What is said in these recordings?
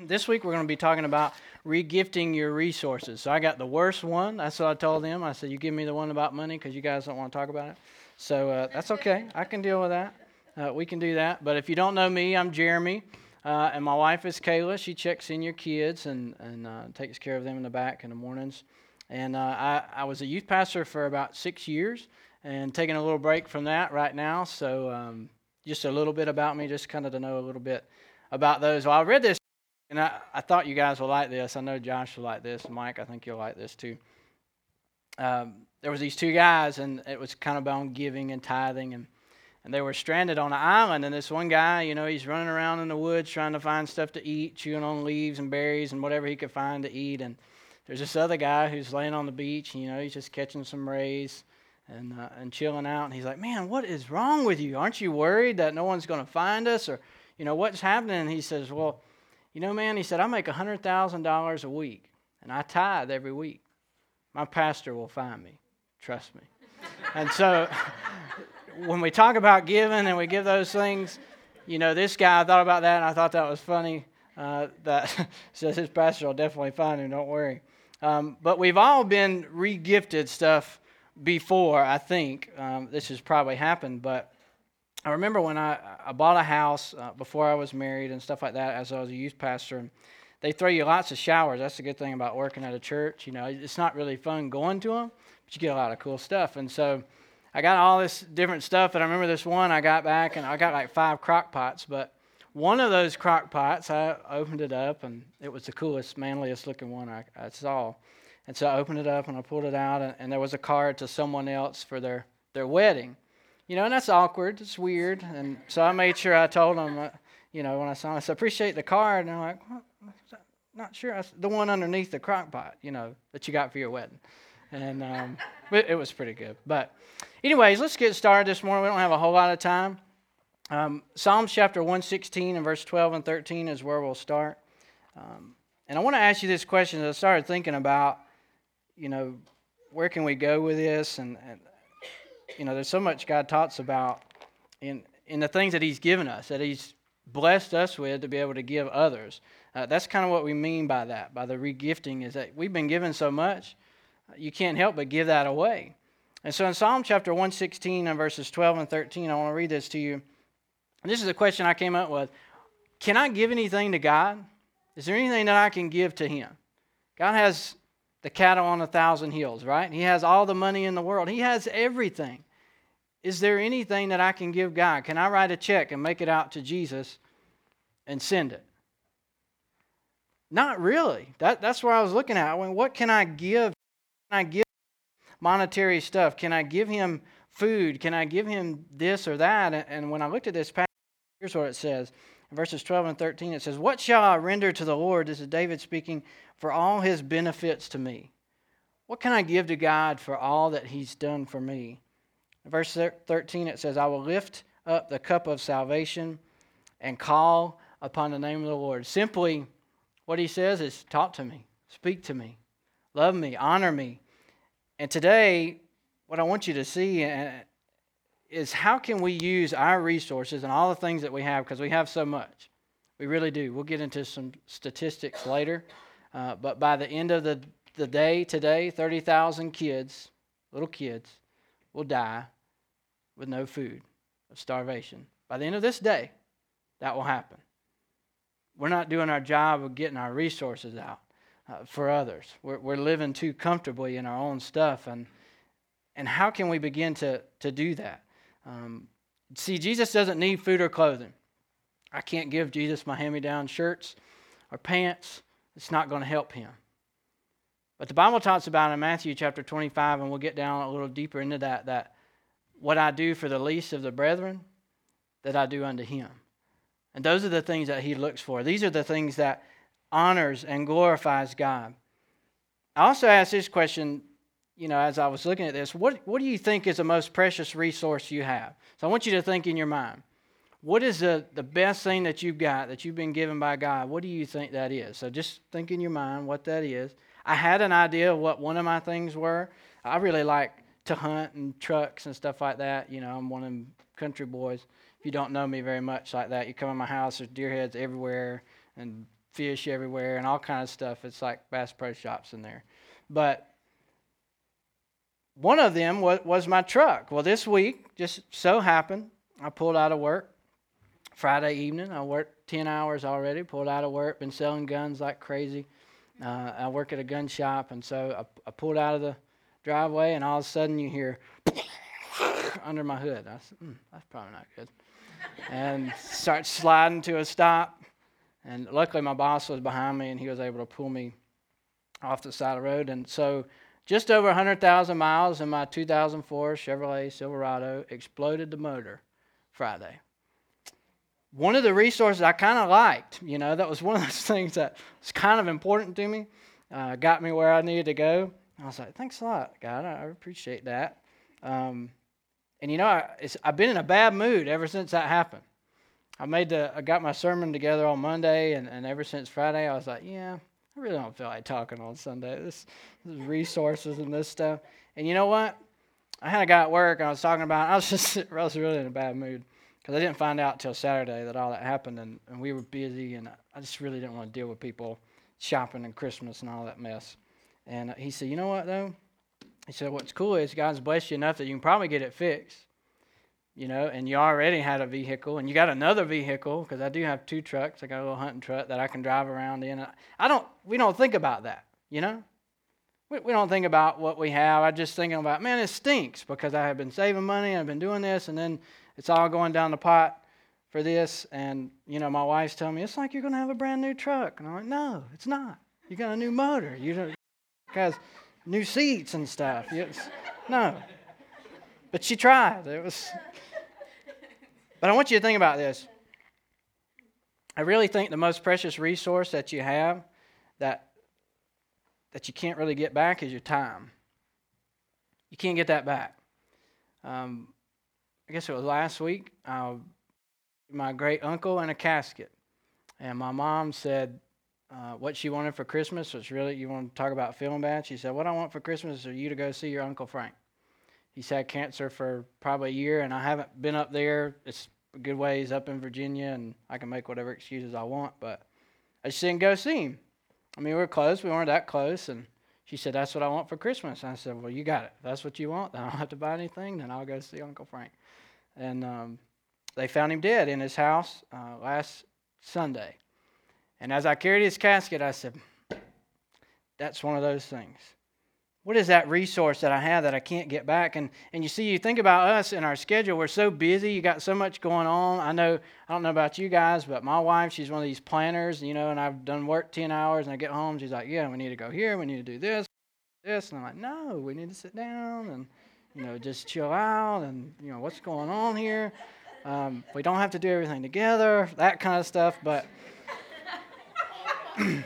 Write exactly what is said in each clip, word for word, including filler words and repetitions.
this week we're going to be talking about regifting your resources. So I got the worst one. That's what I told them. I said, you give me the one about money because you guys don't want to talk about it. So uh, that's okay. I can deal with that. Uh, we can do that. But if you don't know me, I'm Jeremy, uh, and my wife is Kayla. She checks in your kids and, and uh, takes care of them in the back in the mornings. And uh, I, I was a youth pastor for about six years and taking a little break from that right now. So um, just a little bit about me, just kind of to know a little bit about those. Well, I read this, and I, I thought you guys would like this. I know Josh will like this. Mike, I think you'll like this too. Um, there was these two guys, and it was kind of about giving and tithing, and, and they were stranded on an island. And this one guy, you know, he's running around in the woods trying to find stuff to eat, chewing on leaves and berries and whatever he could find to eat. And there's this other guy who's laying on the beach, and, you know, he's just catching some rays and uh, and chilling out. And he's like, man, what is wrong with you? Aren't you worried that no one's going to find us? Or, you know, what's happening? And he says, well, you know, man, he said, I make one hundred thousand dollars a week, and I tithe every week. My pastor will find me. Trust me. And so when we talk about giving and we give those things, you know, this guy, I thought about that, and I thought that was funny. Uh, that says his pastor will definitely find him, don't worry. Um, but we've all been re-gifted stuff before, I think. Um, this has probably happened, but I remember when I, I bought a house uh, before I was married and stuff like that as I was a youth pastor. And they throw you lots of showers. That's the good thing about working at a church. You know, it's not really fun going to them, but you get a lot of cool stuff. And so I got all this different stuff. And I remember this one I got back, and I got like five crock pots. But one of those crock pots, I opened it up, and it was the coolest, manliest looking one I, I saw. And so I opened it up, and I pulled it out, and, and there was a card to someone else for their, their wedding. You know, and that's awkward. It's weird. And so I made sure I told them, uh, you know, when I saw them, I said, appreciate the card. And I'm like, well, not sure. I said, the one underneath the crock pot, you know, that you got for your wedding. And um, it, it was pretty good. But anyways, let's get started this morning. We don't have a whole lot of time. Um, Psalms chapter one sixteen and verse twelve and thirteen is where we'll start. Um, and I want to ask you this question as I started thinking about, you know, where can we go with this? And, and you know, there's so much God talks about in in the things that He's given us, that He's blessed us with to be able to give others. Uh, that's kind of what we mean by that, by the regifting, is that we've been given so much, you can't help but give that away. And so in Psalm chapter one sixteen and verses twelve and thirteen, I want to read this to you. And this is a question I came up with. Can I give anything to God? Is there anything that I can give to Him? God has the cattle on a thousand hills, right? He has all the money in the world. He has everything. Is there anything that I can give God? Can I write a check and make it out to Jesus and send it? Not really. That, that's where I was looking at. I went, what can I give? Can I give monetary stuff? Can I give Him food? Can I give Him this or that? And, and when I looked at this passage, here's what it says. In verses twelve and thirteen, it says, what shall I render to the Lord? This is David speaking, for all His benefits to me. What can I give to God for all that He's done for me? In verse thirteen, it says, I will lift up the cup of salvation and call upon the name of the Lord. Simply, what he says is, talk to me, speak to me, love me, honor me. And today, what I want you to see is how can we use our resources and all the things that we have, because we have so much. We really do. We'll get into some statistics later. Uh, but by the end of the, the day today, thirty thousand kids, little kids, will die with no food, of starvation. By the end of this day, that will happen. We're not doing our job of getting our resources out uh, for others. We're, we're living too comfortably in our own stuff. And and how can we begin to, to do that? Um, see, Jesus doesn't need food or clothing. I can't give Jesus my hand-me-down shirts or pants. It's not going to help Him. But the Bible talks about in Matthew chapter twenty-five, and we'll get down a little deeper into that, that what I do for the least of the brethren, that I do unto Him. And those are the things that He looks for. These are the things that honors and glorifies God. I also asked this question, you know, as I was looking at this, what, what do you think is the most precious resource you have? So I want you to think in your mind. What is the, the best thing that you've got, that you've been given by God? What do you think that is? So just think in your mind what that is. I had an idea of what one of my things were. I really like to hunt and trucks and stuff like that. You know, I'm one of them country boys. If you don't know me very much like that, you come in my house, there's deer heads everywhere and fish everywhere and all kind of stuff. It's like Bass Pro Shops in there. But one of them was, was my truck. Well, this week, just so happened, I pulled out of work Friday evening. I worked ten hours already, pulled out of work, been selling guns like crazy. Uh, I work at a gun shop, and so I, I pulled out of the driveway, and all of a sudden you hear under my hood. I said, mm, that's probably not good. And start sliding to a stop. And luckily my boss was behind me, and he was able to pull me off the side of the road. And so just over one hundred thousand miles in my two thousand four Chevrolet Silverado, exploded the motor Friday. One of the resources I kind of liked, you know, that was one of those things that was kind of important to me, uh, got me where I needed to go. I was like, thanks a lot, God. I appreciate that. Um, and, you know, I, it's, I've been in a bad mood ever since that happened. I made the, I got my sermon together on Monday, and, and ever since Friday, I was like, yeah, I really don't feel like talking on Sunday. This, this resources and this stuff. And you know what? I had a guy at work, and I was talking about, I was just, I was really in a bad mood. Because I didn't find out until Saturday that all that happened, and, and we were busy, and I just really didn't want to deal with people shopping and Christmas and all that mess. And he said, you know what, though? He said, what's cool is God's blessed you enough that you can probably get it fixed, you know, and you already had a vehicle, and you got another vehicle, because I do have two trucks. I got a little hunting truck that I can drive around in. I don't, we don't think about that, you know? We, we don't think about what we have. I just thinking about, man, it stinks, because I have been saving money, and I've been doing this, and then it's all going down the pot for this. And, you know, my wife's telling me, it's like you're going to have a brand new truck. And I'm like, no, it's not. You got a new motor. You don't, it has new seats and stuff. It's, no. But she tried. It was. But I want you to think about this. I really think the most precious resource that you have that, that you can't really get back is your time. You can't get that back. Um, I guess it was last week, uh, my great uncle in a casket. And my mom said uh, what she wanted for Christmas was really, you want to talk about feeling bad? She said, what I want for Christmas is for you to go see your Uncle Frank. He's had cancer for probably a year, and I haven't been up there. It's a good ways up in Virginia, and I can make whatever excuses I want, but I just didn't go see him. I mean, we were close. We weren't that close, and she said, that's what I want for Christmas. And I said, well, you got it. If that's what you want, then I don't have to buy anything. Then I'll go see Uncle Frank. And um, they found him dead in his house uh, last Sunday. And as I carried his casket, I said, that's one of those things. What is that resource that I have that I can't get back? And and you see, you think about us and our schedule. We're so busy. You got so much going on. I know, I don't know about you guys, but my wife, she's one of these planners, you know, and I've done work ten hours, and I get home, she's like, yeah, we need to go here. We need to do this, this. And I'm like, no, we need to sit down and, you know, just chill out, and, you know, what's going on here? Um, we don't have to do everything together, that kind of stuff. But I've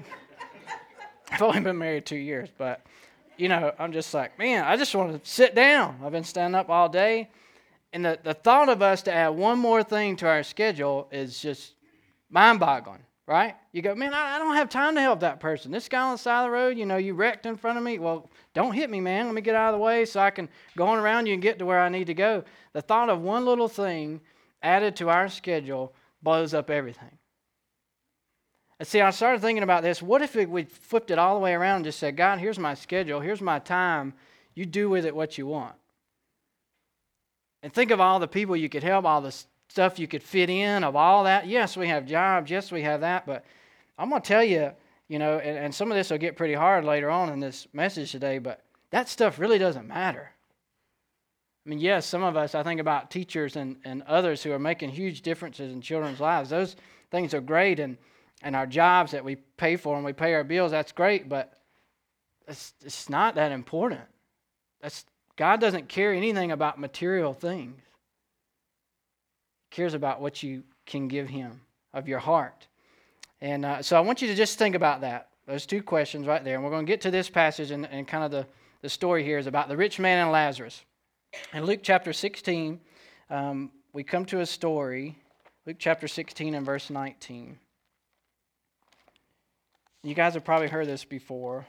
only been married two years, but, you know, I'm just like, man, I just want to sit down. I've been standing up all day. And the, the thought of us to add one more thing to our schedule is just mind-boggling, right? You go, man, I, I don't have time to help that person. This guy on the side of the road, you know, you wrecked in front of me. Well, don't hit me, man. Let me get out of the way so I can go on around you and get to where I need to go. The thought of one little thing added to our schedule blows up everything. And see, I started thinking about this. What if we flipped it all the way around and just said, God, here's my schedule. Here's my time. You do with it what you want. And think of all the people you could help, all the stuff you could fit in, of all that. Yes, we have jobs. Yes, we have that. But I'm going to tell you, you know, and, and some of this will get pretty hard later on in this message today, but that stuff really doesn't matter. I mean, yes, some of us, I think about teachers and, and others who are making huge differences in children's lives. Those things are great, and, and our jobs that we pay for and we pay our bills, that's great, but it's, it's not that important. That's God doesn't care anything about material things. He cares about what you can give Him of your heart. And uh, so I want you to just think about that, those two questions right there. And we're going to get to this passage, and, and kind of the, the story here is about the rich man and Lazarus. In Luke chapter sixteen, um, we come to a story, Luke chapter sixteen and verse nineteen. You guys have probably heard this before.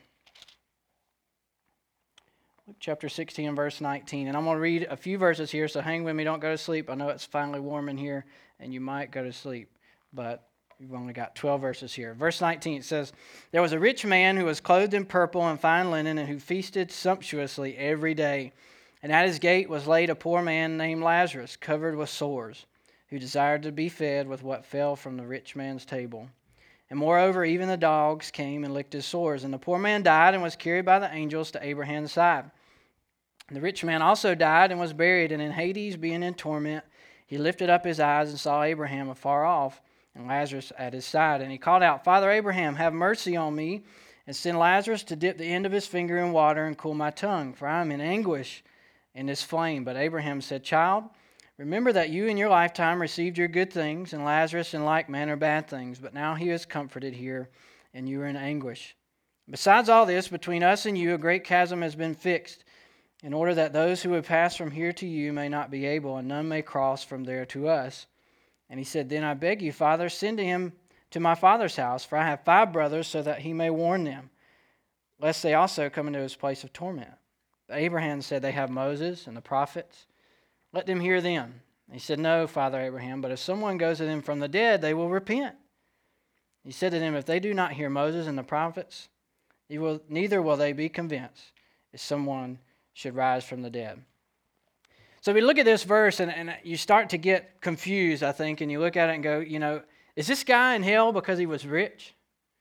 Luke chapter sixteen and verse nineteen. And I'm going to read a few verses here, so hang with me, don't go to sleep. I know it's finally warm in here, and you might go to sleep. But We've only got twelve verses here. Verse nineteen, it says, "There was a rich man who was clothed in purple and fine linen and who feasted sumptuously every day. And at his gate was laid a poor man named Lazarus, covered with sores, who desired to be fed with what fell from the rich man's table. And moreover, even the dogs came and licked his sores. And the poor man died and was carried by the angels to Abraham's side. And the rich man also died and was buried, and in Hades, being in torment, he lifted up his eyes and saw Abraham afar off, and Lazarus at his side. And he called out, 'Father Abraham, have mercy on me, and send Lazarus to dip the end of his finger in water and cool my tongue, for I am in anguish in this flame.' But Abraham said, 'Child, remember that you in your lifetime received your good things, and Lazarus in like manner bad things. But now he is comforted here, and you are in anguish. Besides all this, between us and you a great chasm has been fixed, in order that those who would pass from here to you may not be able, and none may cross from there to us.' And he said, 'Then I beg you, Father, send to him to my father's house, for I have five brothers, so that he may warn them, lest they also come into his place of torment.' Abraham said, 'They have Moses and the prophets. Let them hear them.' He said, 'No, Father Abraham, but if someone goes to them from the dead, they will repent.' He said to them, 'If they do not hear Moses and the prophets, you will, neither will they be convinced if someone should rise from the dead.'" So we look at this verse and, and you start to get confused, I think, and you look at it and go, you know, is this guy in hell because he was rich?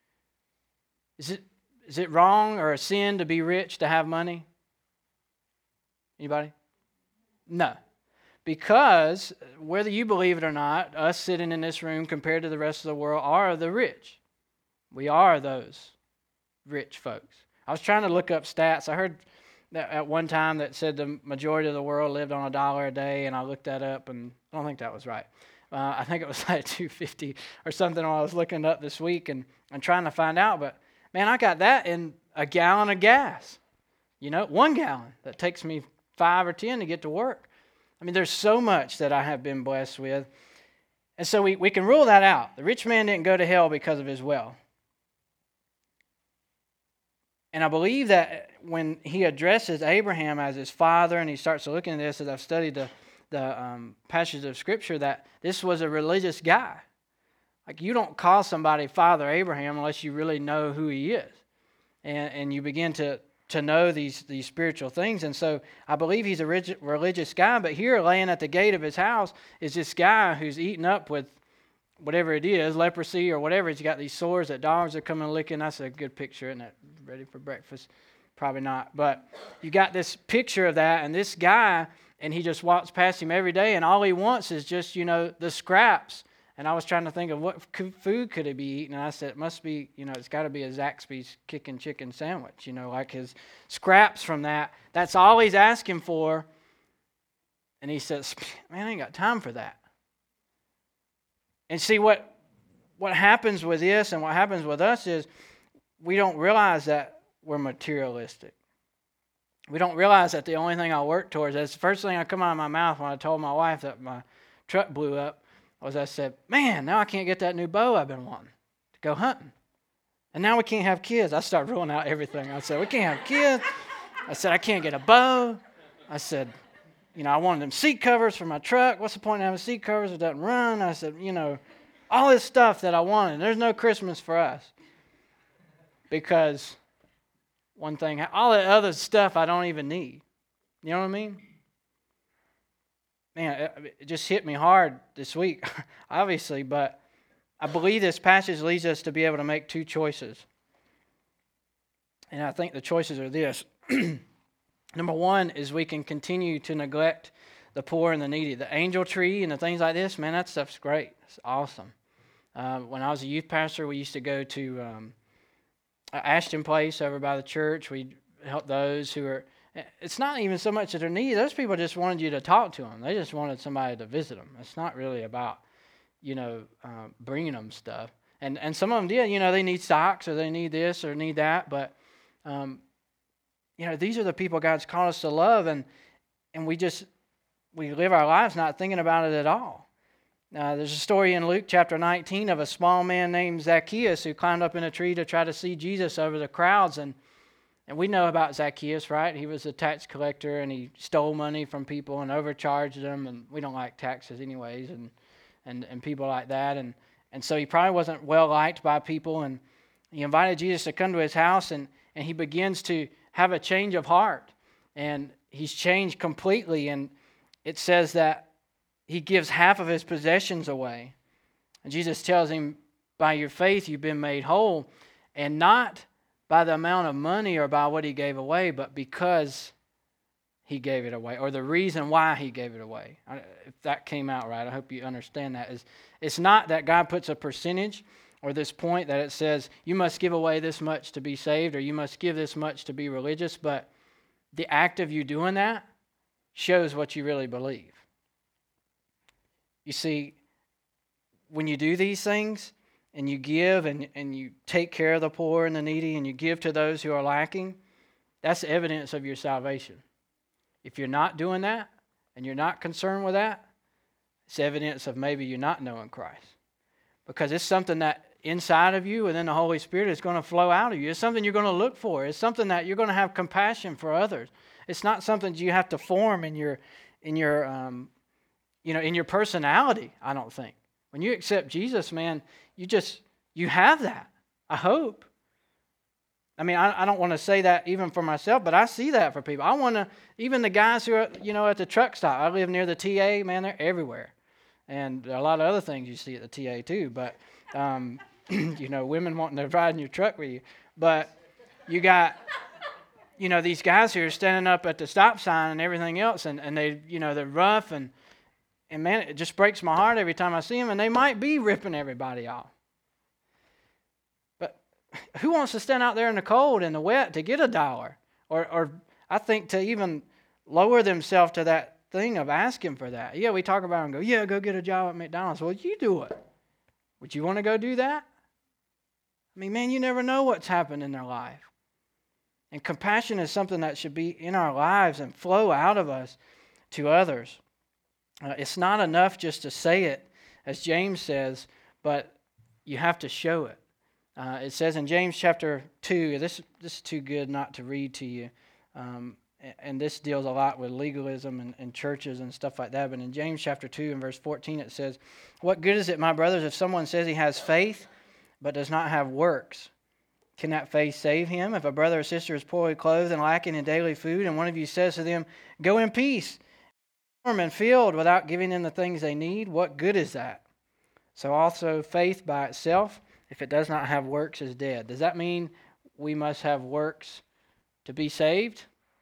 Is it is it wrong or a sin to be rich, to have money? Anybody? No. Because whether you believe it or not, us sitting in this room compared to the rest of the world are the rich. We are those rich folks. I was trying to look up stats. I heard that at one time that said the majority of the world lived on a dollar a day, and I looked that up, and I don't think that was right. Uh, I think it was like two fifty or something when I was looking up this week and, and trying to find out. But, man, I got that in a gallon of gas. You know, one gallon. That takes me five or ten to get to work. I mean, there's so much that I have been blessed with. And so we, we can rule that out. The rich man didn't go to hell because of his wealth. And I believe that when he addresses Abraham as his father, and he starts to look into this as I've studied the, the um, passages of Scripture, that this was a religious guy. Like, you don't call somebody Father Abraham unless you really know who he is. And, and you begin to, to know these, these spiritual things. And so I believe he's a relig- religious guy, but here laying at the gate of his house is this guy who's eaten up with whatever it is, leprosy or whatever. He's got these sores that dogs are coming licking. That's a good picture, isn't it? Ready for breakfast? Probably not. But you got this picture of that, and this guy, and he just walks past him every day, and all he wants is just, you know, the scraps. And I was trying to think of what food could he be eating, and I said, it must be, you know, it's got to be a Zaxby's kicking chicken sandwich, you know, like his scraps from that. That's all he's asking for. And he says, man, I ain't got time for that. And see, what what happens with this and what happens with us is we don't realize that we're materialistic. We don't realize that the only thing I work towards, that's the first thing I come out of my mouth when I told my wife that my truck blew up, was I said, man, now I can't get that new bow I've been wanting to go hunting. And now we can't have kids. I started ruling out everything. I said, we can't have kids. I said, I can't get a bow. I said, you know, I wanted them seat covers for my truck. What's the point of having seat covers? It doesn't run. I said, you know, all this stuff that I wanted. There's no Christmas for us. Because one thing, all the other stuff I don't even need. You know what I mean? Man, it, it just hit me hard this week, obviously, but I believe this passage leads us to be able to make two choices. And I think the choices are this. Number one is we can continue to neglect the poor and the needy. The angel tree and the things like this, man, that stuff's great. It's awesome. Uh, when I was a youth pastor, we used to go to um, Ashton Place over by the church. We'd help those who are, it's not even so much that they're needy. Those people just wanted you to talk to them. They just wanted somebody to visit them. It's not really about, you know, uh, bringing them stuff. And and some of them did, you know, they need socks or they need this or need that. But, um, you know, these are the people God's called us to love. And, and we just, we live our lives not thinking about it at all. Uh, there's a story in Luke chapter nineteen of a small man named Zacchaeus who climbed up in a tree to try to see Jesus over the crowds. And and we know about Zacchaeus, right? He was a tax collector and he stole money from people and overcharged them. And we don't like taxes anyways and and, and people like that. And And so he probably wasn't well liked by people, and he invited Jesus to come to his house, and, and he begins to have a change of heart. And he's changed completely, and it says that he gives half of his possessions away. And Jesus tells him, by your faith you've been made whole, and not by the amount of money or by what he gave away, but because he gave it away, or the reason why he gave it away. If that came out right, I hope you understand that. Is it's not that God puts a percentage or this point that it says you must give away this much to be saved, or you must give this much to be religious, but the act of you doing that shows what you really believe. You see, when you do these things and you give and, and you take care of the poor and the needy and you give to those who are lacking, that's evidence of your salvation. If you're not doing that and you're not concerned with that, it's evidence of maybe you're not knowing Christ. Because it's something that inside of you and then the Holy Spirit is going to flow out of you. It's something you're going to look for. It's something that you're going to have compassion for others. It's not something you have to form in your, in your, um, you know, in your personality, I don't think. When you accept Jesus, man, you just, you have that. I hope. I mean, I, I don't want to say that even for myself, but I see that for people. I want to, even the guys who are, you know, at the truck stop. I live near the T A, man, they're everywhere. And there are a lot of other things you see at the T A too, but, um, you know, women wanting to ride in your truck with you. But you got, you know, these guys who are standing up at the stop sign and everything else, and, and they, you know, they're rough, and, and man, it just breaks my heart every time I see them, and they might be ripping everybody off. But who wants to stand out there in the cold and the wet to get a dollar? Or, or I think to even lower themselves to that thing of asking for that. Yeah, we talk about it and go, yeah, go get a job at McDonald's. Well, you do it. Would you want to go do that? I mean, man, you never know what's happened in their life. And compassion is something that should be in our lives and flow out of us to others. Uh, it's not enough just to say it, as James says, but you have to show it. Uh, it says in James chapter two, this, this is too good not to read to you, um, and this deals a lot with legalism and, and churches and stuff like that, but in James chapter two and verse fourteen it says, what good is it, my brothers, if someone says he has faith but does not have works? Can that faith save him? If a brother or sister is poorly clothed and lacking in daily food, and one of you says to them, go in peace, warm and filled, without giving them the things they need, what good is that? So also faith by itself, if it does not have works, is dead. Does that mean we must have works to be saved?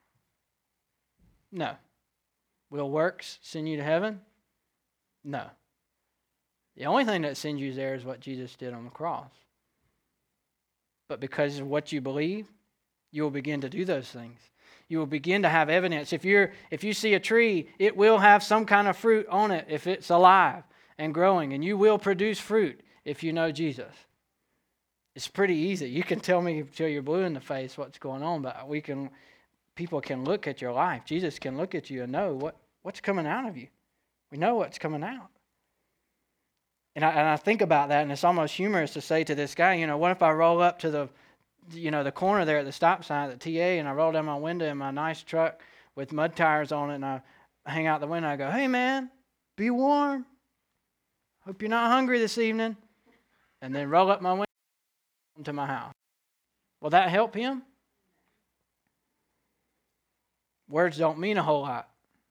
No. Will works send you to heaven? No. The only thing that sends you there is what Jesus did on the cross. But because of what you believe, you will begin to do those things. You will begin to have evidence. If you're, if you see a tree, it will have some kind of fruit on it if it's alive and growing, and you will produce fruit if you know Jesus. It's pretty easy. You can tell me till you're blue in the face what's going on, but we can, people can look at your life. Jesus can look at you and know what, what's coming out of you. We know what's coming out. And I, and I think about that, and it's almost humorous to say to this guy, you know, what if I roll up to the, you know, the corner there at the stop sign at the T A, and I roll down my window in my nice truck with mud tires on it, and I hang out the window, and I go, hey man, be warm. Hope you're not hungry this evening. And then roll up my window to my house. Will that help him? Words don't mean a whole lot.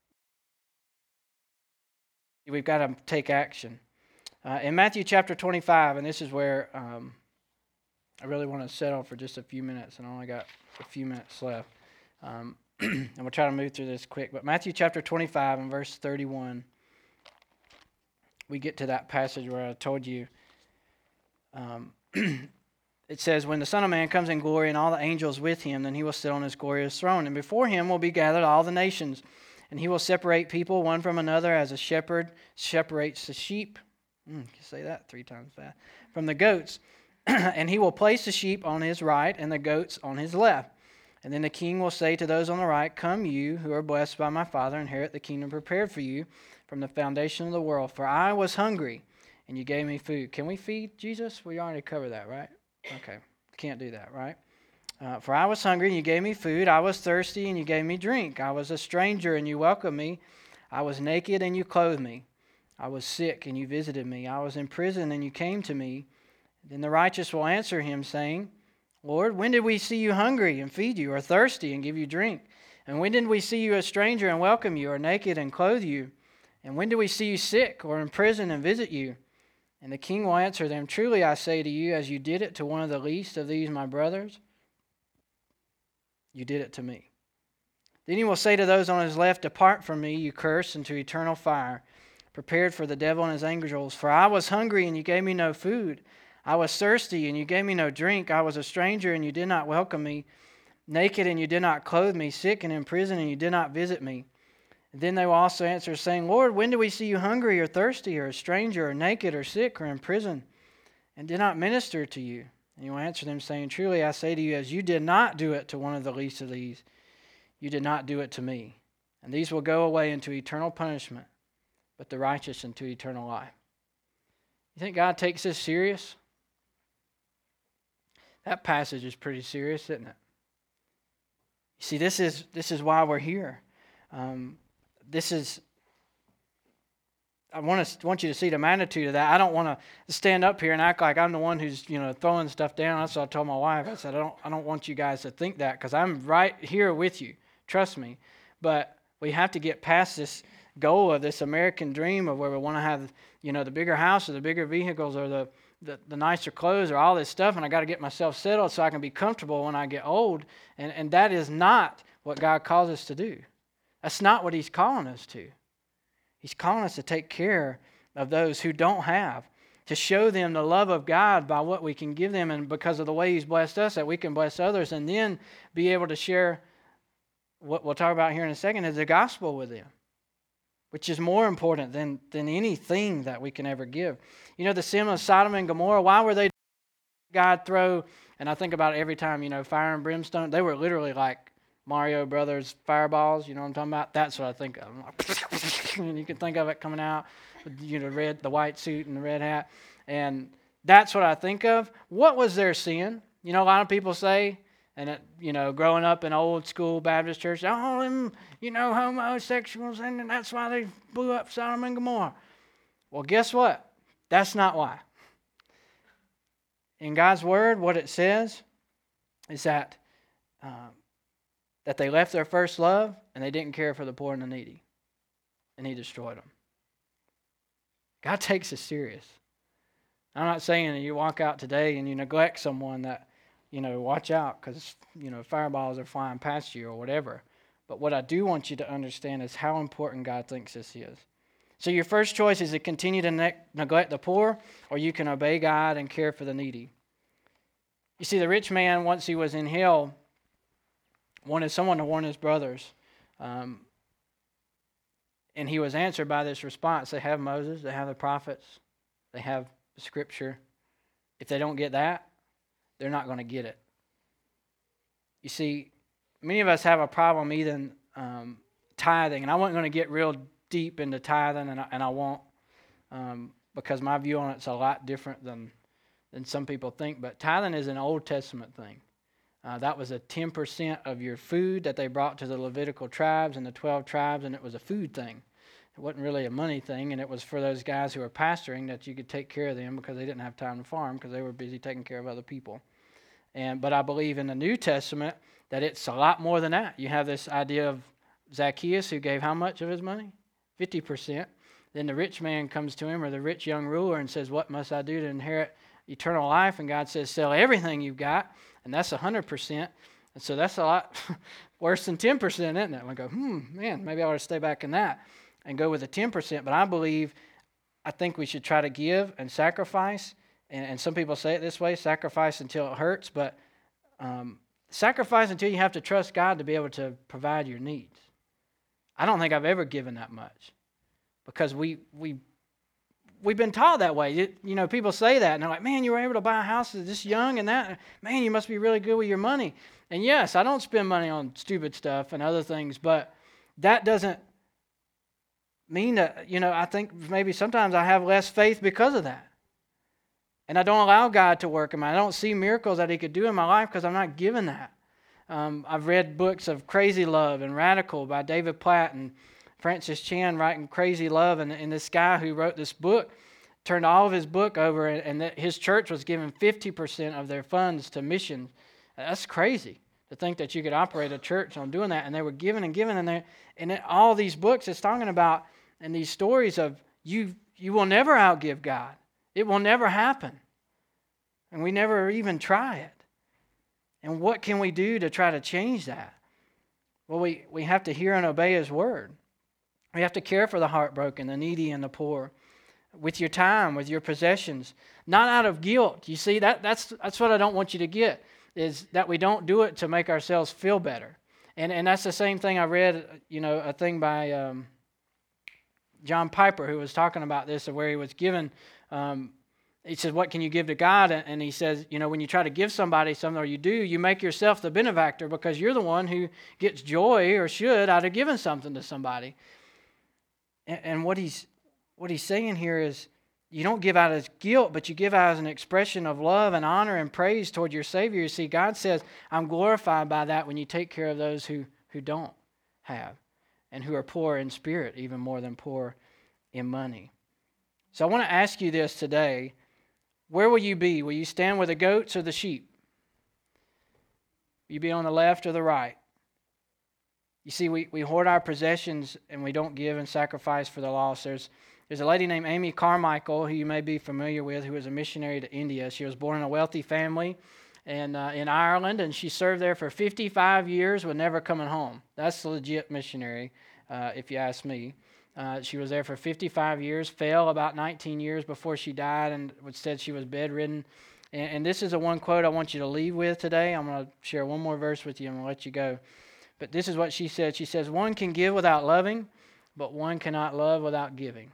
We've got to take action. Uh, in Matthew chapter twenty-five, and this is where um, I really want to settle for just a few minutes, and I only got a few minutes left. Um, and we'll try to move through this quick. But Matthew chapter twenty-five and verse thirty-one, we get to that passage where I told you, um, it says, when the Son of Man comes in glory and all the angels with him, then he will sit on his glorious throne. And before him will be gathered all the nations, and he will separate people one from another as a shepherd separates the sheep. Mm, can say that three times fast. From the goats. And he will place the sheep on his right and the goats on his left. And then the king will say to those on the right, come you who are blessed by my Father, inherit the kingdom prepared for you from the foundation of the world. For I was hungry, and you gave me food. Can we feed Jesus? We already covered that, right? Okay, can't do that, right? Uh, For I was hungry, and you gave me food. I was thirsty, and you gave me drink. I was a stranger, and you welcomed me. I was naked, and you clothed me. I was sick, and you visited me. I was in prison, and you came to me. Then the righteous will answer him, saying, Lord, when did we see you hungry and feed you, or thirsty and give you drink? And when did we see you a stranger and welcome you, or naked and clothe you? And when did we see you sick or in prison and visit you? And the king will answer them, Truly I say to you, as you did it to one of the least of these my brothers, you did it to me. Then he will say to those on his left, Depart from me, you cursed, into eternal fire, prepared for the devil and his angels. For I was hungry, and you gave me no food. I was thirsty, and you gave me no drink. I was a stranger, and you did not welcome me. Naked, and you did not clothe me. Sick and in prison, and you did not visit me. And then they will also answer, saying, Lord, when did we see you hungry or thirsty or a stranger or naked or sick or in prison, and did not minister to you? And you will answer them, saying, Truly I say to you, as you did not do it to one of the least of these, you did not do it to me. And these will go away into eternal punishment, but the righteous into eternal life. You think God takes this serious? That passage is pretty serious, isn't it? You see, this is this is why we're here. Um, this is, I want to want you to see the magnitude of that. I don't want to stand up here and act like I'm the one who's, you know, throwing stuff down. That's what I told my wife. I said, I don't I don't want you guys to think that, because I'm right here with you. Trust me. But we have to get past this goal of this American dream of where we want to have, you know, the bigger house or the bigger vehicles or the The, the nicer clothes or all this stuff, and I got to get myself settled so I can be comfortable when I get old. And, and that is not what God calls us to do. That's not what He's calling us to. He's calling us to take care of those who don't have, to show them the love of God by what we can give them, and because of the way He's blessed us, that we can bless others, and then be able to share what we'll talk about here in a second is the gospel with them, which is more important than, than anything that we can ever give. You know, the sin of Sodom and Gomorrah, why were they God throw, and I think about it every time, you know, fire and brimstone, they were literally like Mario Brothers fireballs, you know what I'm talking about? That's what I think of. And you can think of it coming out with, you know, red, the white suit and the red hat. And that's what I think of. What was their sin? You know, a lot of people say, and, it, you know, growing up in old school Baptist church, oh, them, you know, homosexuals, and that's why they blew up Sodom and Gomorrah. Well, guess what? That's not why. In God's Word, what it says is that uh, that they left their first love, and they didn't care for the poor and the needy, and He destroyed them. God takes us serious. I'm not saying that you walk out today and you neglect someone that, you know, watch out because, you know, fireballs are flying past you or whatever. But what I do want you to understand is how important God thinks this is. So your first choice is to continue to ne- neglect the poor, or you can obey God and care for the needy. You see, the rich man, once he was in hell, wanted someone to warn his brothers. Um, and he was answered by this response. They have Moses, they have the prophets, they have the Scripture. If they don't get that, they're not going to get it. You see, many of us have a problem even um, tithing, and I wasn't going to get real deep into tithing, and I, and I won't, um, because my view on it's a lot different than than some people think. But tithing is an Old Testament thing. Uh, that was a ten percent of your food that they brought to the Levitical tribes and the twelve tribes, and it was a food thing. It wasn't really a money thing, and it was for those guys who were pastoring that you could take care of them because they didn't have time to farm because they were busy taking care of other people. And but I believe in the New Testament that it's a lot more than that. You have this idea of Zacchaeus, who gave how much of his money? fifty percent. Then the rich man comes to him, or the rich young ruler, and says, what must I do to inherit eternal life? And God says, sell everything you've got, and that's one hundred percent. And so that's a lot worse than ten percent, isn't it? And I go, hmm, man, maybe I ought to stay back in that and go with the ten percent. But I believe, I think we should try to give and sacrifice. And, and some people say it this way, sacrifice until it hurts. But um, sacrifice until you have to trust God to be able to provide your needs. I don't think I've ever given that much. Because we, we, we've been taught that way. It, you know, people say that, and they're like, man, you were able to buy a house at this young and that. Man, you must be really good with your money. And yes, I don't spend money on stupid stuff and other things, but that doesn't mean that, you know, I think maybe sometimes I have less faith because of that. And I don't allow God to work in my life. I don't see miracles that He could do in my life because I'm not given that. Um, I've read books of Crazy Love and Radical by David Platt, and Francis Chan writing Crazy Love, and, and this guy who wrote this book turned all of his book over, and, and that his church was giving fifty percent of their funds to missions. That's crazy to think that you could operate a church on doing that. And they were giving and giving, and, and it, all these books it's talking about, and these stories of you, you will never outgive God. It will never happen. And we never even try it. And what can we do to try to change that? Well, we, we have to hear and obey His word. We have to care for the heartbroken, the needy, and the poor. With your time, with your possessions, not out of guilt. You see, that that's that's what I don't want you to get, is that we don't do it to make ourselves feel better. And and that's the same thing I read, you know, a thing by um, John Piper, who was talking about this, where he was given, um, he says, what can you give to God? And he says, you know, when you try to give somebody something, or you do, you make yourself the benefactor because you're the one who gets joy, or should, out of giving something to somebody. And, and what he's What he's saying here is you don't give out as guilt, but you give out as an expression of love and honor and praise toward your Savior. You see, God says, I'm glorified by that when you take care of those who, who don't have and who are poor in spirit, even more than poor in money. So I want to ask you this today. Where will you be? Will you stand with the goats or the sheep? Will you be on the left or the right? You see, we, we hoard our possessions and we don't give and sacrifice for the lost. There's There's a lady named Amy Carmichael, who you may be familiar with, who was a missionary to India. She was born in a wealthy family and uh, in Ireland, and she served there for fifty-five years with never coming home. That's a legit missionary, uh, if you ask me. Uh, she was there for fifty-five years, fell about nineteen years before she died, and said she was bedridden. And, and this is the one quote I want you to leave with today. I'm going to share one more verse with you and I'll let you go. But this is what she said. She says, one can give without loving, but one cannot love without giving.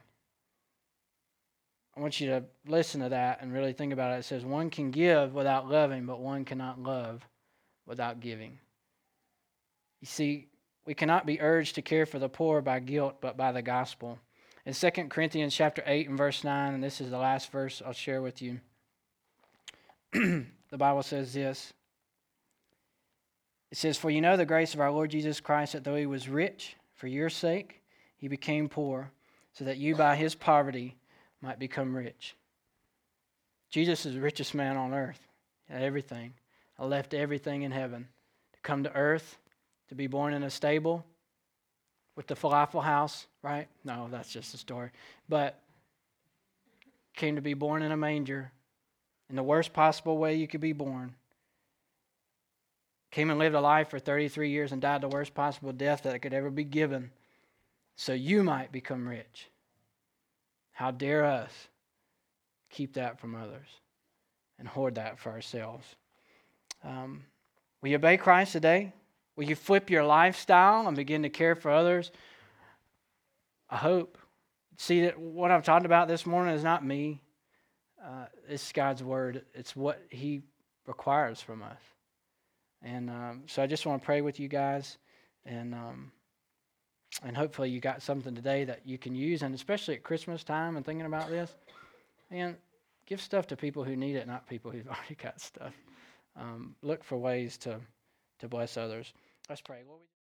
I want you to listen to that and really think about it. It says, one can give without loving, but one cannot love without giving. You see, we cannot be urged to care for the poor by guilt, but by the gospel. In Second Corinthians chapter eight and verse nine, and this is the last verse I'll share with you, the Bible says this. It says, for you know the grace of our Lord Jesus Christ, that though He was rich, for your sake He became poor, so that you by His poverty might become rich. Jesus is the richest man on earth. He had everything. I left everything in heaven to come to earth, to be born in a stable with the falafel house, right? No, that's just a story. But came to be born in a manger in the worst possible way you could be born. Came and lived a life for thirty-three years and died the worst possible death that could ever be given so you might become rich. How dare us keep that from others and hoard that for ourselves? Um, will you obey Christ today? Will you flip your lifestyle and begin to care for others? I hope. See, that what I've talked about this morning is not me. Uh, it's God's word. It's what He requires from us. And um, so I just want to pray with you guys, and um, and hopefully you got something today that you can use, and especially at Christmas time and thinking about this, and give stuff to people who need it, not people who've already got stuff. Um, look for ways to, to bless others. Let's pray. Lord, we